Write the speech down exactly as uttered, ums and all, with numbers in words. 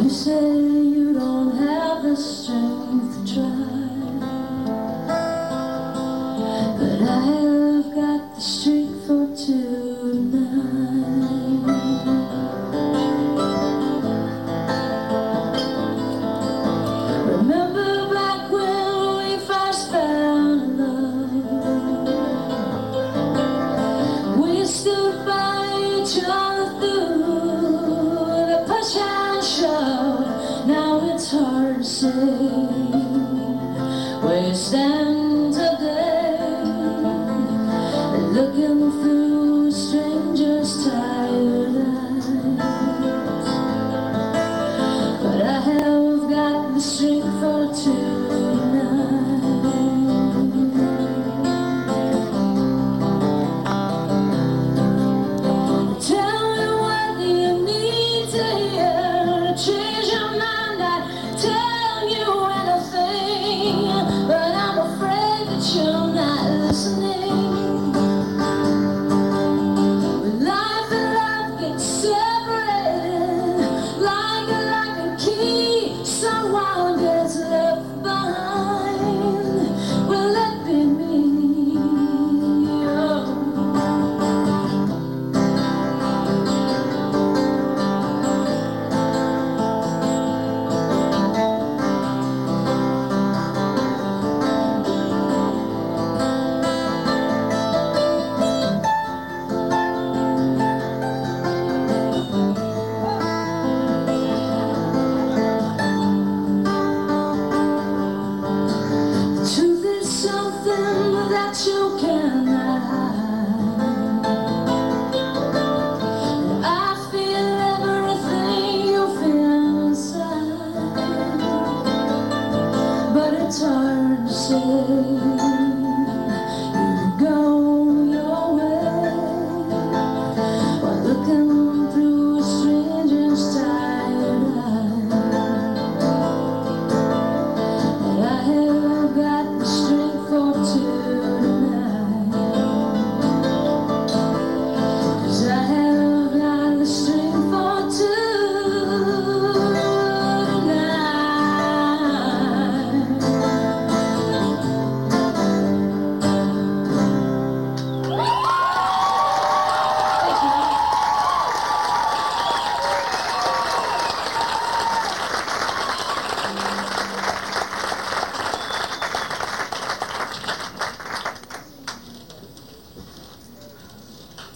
You say you don't have the strength to try, but I've got the strength for tonight. Remember back when we first found love, we stood by each other through the push and shove. Now it's hard to say where you stand.